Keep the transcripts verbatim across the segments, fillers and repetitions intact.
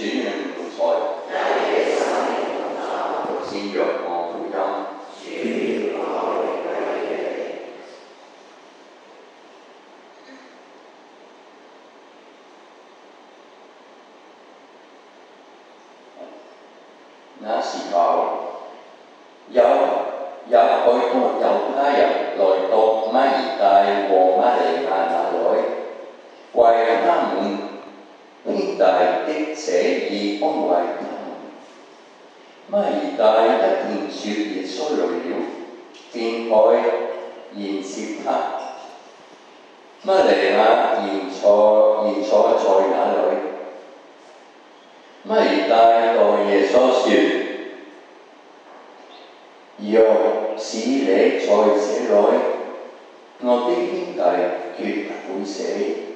與你同在，先讓我福音。那時候，有有許多猶太人來到馬爾大和瑪利亞那裏，為他們兄弟的死而安慰他們。馬爾大一聽說耶穌來了，便去迎接他。瑪利亞現坐現坐在那裏。馬爾大對耶穌說：若是你在這裏，我的兄弟決不會死。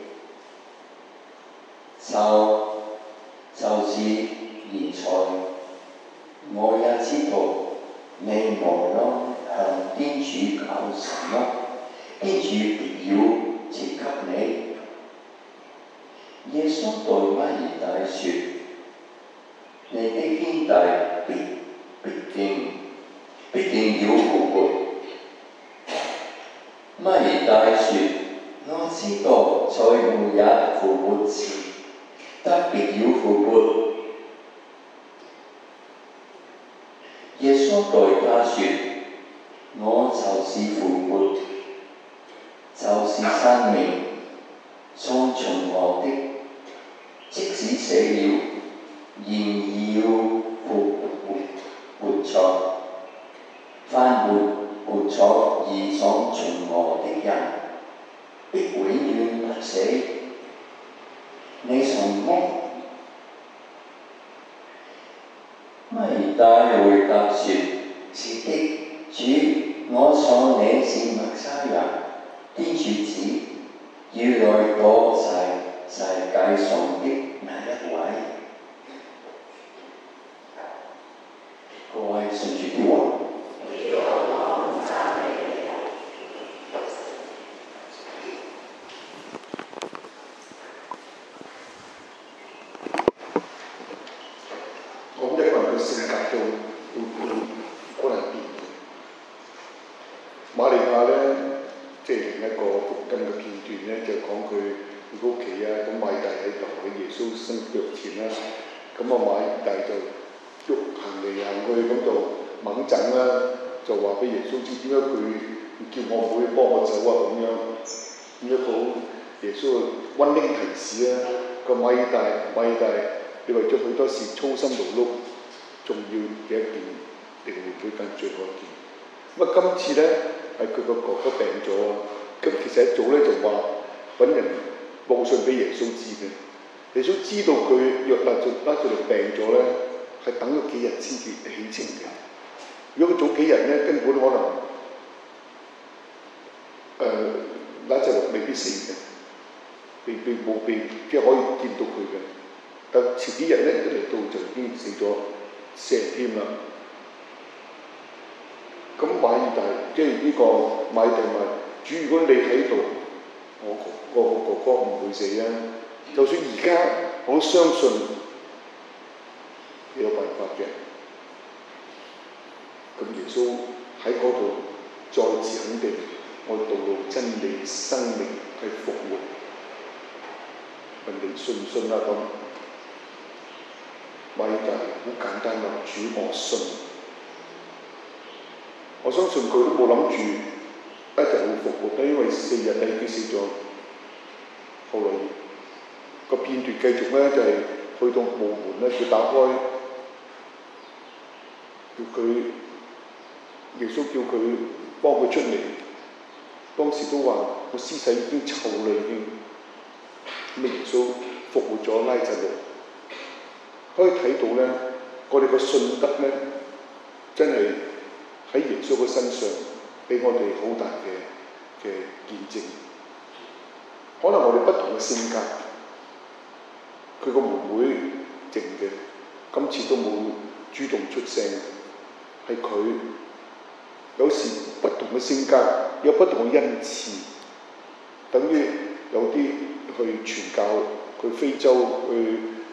就就是現在，我也知道你無論向天主求什麼，天主必要賜給你。耶穌對馬爾大說：你的兄弟必必定必定要復活。馬爾大說：我知道在末日復活時，他必要復活。耶穌對他說：我就是復活，就是生命。從從我的，即使死了，仍要復活活着。凡活活着而從從我的人，必永遠不死。你信麼？馬爾大回答說：是的，主，我信你是默西亞，天主子，要來到世世界上的那一位。各位信主的話， 講一個人嘅性格都會會可能變嘅。瑪利亞咧，即係另一個福音嘅片段咧，就講佢佢屋企啊，咁馬爾大喺度喺耶穌身腳前啦，咁啊馬爾大就喐行嚟行去咁就猛震啦，就話俾耶穌知點解佢叫我妹幫我走啊咁樣，咁一個耶穌溫馨提示啊，個馬爾大馬爾大。你為咗許多事操心勞碌，重要嘅一件，定會會更最後一件。咁啊，今次咧係佢個哥哥病咗，咁其實一早咧就話揾人報信俾耶穌知嘅。耶穌知道佢若拉住拉住嚟病咗咧，係等咗幾日先至起程嘅。如果佢早幾日咧，根本可能誒拉就未必死嘅，未未冇被即係可以見到佢嘅。但前幾日咧一嚟到就已經死咗四日添啦。咁馬爾大即係呢個馬爾大話：主，如果你喺度，我哥個哥哥唔會死啊！就算而家我都相信你有辦法嘅。咁耶穌喺嗰度再次肯定我道路、真理、生命係復活。問你信唔信啊？咁馬爾大好簡單話：主，我信。我相信佢都冇諗住一定會復活啦，因為四日已經死咗。後來個片段繼續咧，就係、是、去到墓門咧，佢打開，叫佢耶穌叫佢幫佢出嚟。當時都話個屍體已經臭啦，已經。咁耶穌復活咗拉撒路。可以睇到咧，我哋個信德咧，真係喺耶穌嘅身上俾我哋好大嘅嘅見證。可能我哋不同嘅性格，佢個妹妹靜嘅，今次都冇主動出聲，係佢有時不同嘅性格有不同嘅恩賜，等於有啲去傳教，去非洲去。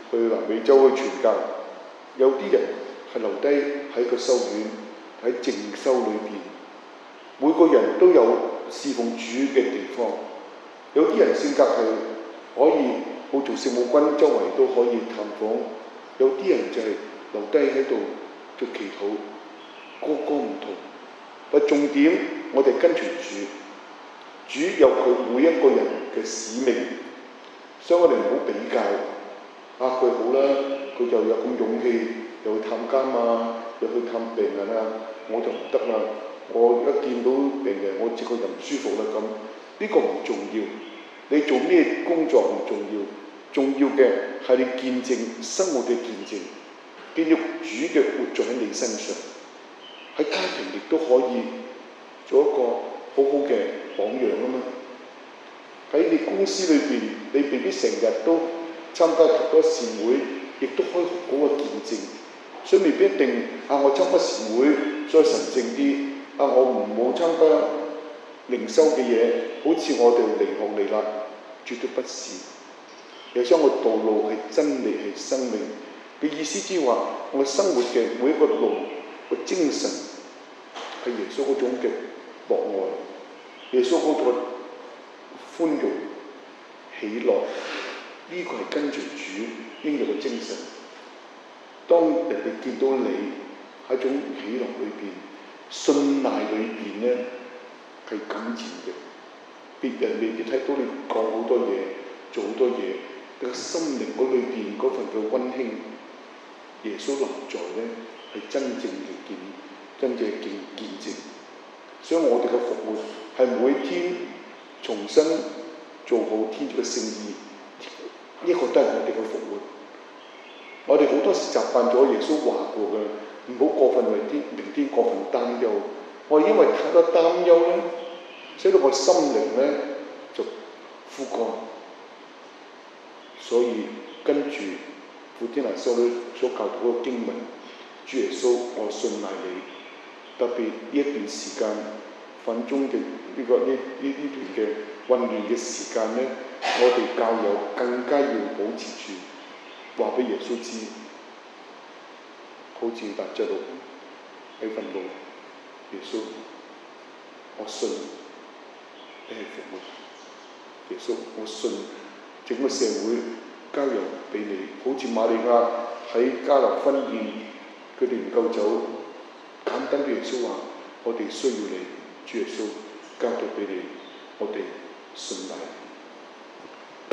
去南美洲去傳教，有啲人係留低喺個修院喺靜修裏邊。每個人都有侍奉主嘅地方，有啲人性格係可以好做聖母軍，周圍都可以探訪；有啲人就係留低喺度做祈禱，個個唔同。但重點，我哋跟隨主，主有佢每一個人嘅使命，所以我哋唔好比較。啊，佢好啦，佢就有咁勇氣，又去探監啊，又去探病人啊，我就唔得啦。我一見到病人，我自個人唔舒服啦咁。呢個唔重要，你做咩工作唔重要，重要嘅係你見證生活嘅見證，見到主嘅活在喺你身上。喺家庭亦都可以做一個好好嘅榜樣啊嘛。喺你公司裏邊，你未必成日都參加好多善會，亦都可以好嘅見證。所以未必一定啊！我參加善會再神聖啲啊！我唔好參加靈修嘅嘢，好似我哋離學離辣，絕對不是。有時我道路係真理係生命嘅意思，之話我生活嘅每一個路個精神係耶穌嗰種嘅博愛，耶穌嗰個寬容喜樂，呢、這個係跟隨主應有嘅精神。當人哋見到你喺種喜樂裏邊、信賴裏邊咧，係感染嘅。別人未必睇到你講好多嘢、做好多嘢，你個心靈嗰裏邊嗰份嘅溫馨，耶穌臨在咧係真正嘅見，真正嘅見見證。所以我哋嘅復活係每天重新做好天主嘅聖意，呢、這個都係我哋嘅復活。我哋好多時習慣咗耶穌話過嘅，唔好過分為啲明天過分擔憂。我因為太多擔憂咧，使到我心靈咧就枯乾。所以跟住傅天娜修女所教導嗰個經文，主耶穌，我信賴你。特別呢一段時間，奮中嘅呢個呢呢呢段嘅混亂嘅時間咧，我哋教友更加要保持住。話俾耶穌知，好似達著路喺份路，耶穌，我信你係復活。耶穌，我信整個社會交由俾你，好似瑪利亞喺加納婚宴，佢哋唔夠酒，簡單對耶穌話：我哋需要你，主耶穌交到俾你，我哋信賴。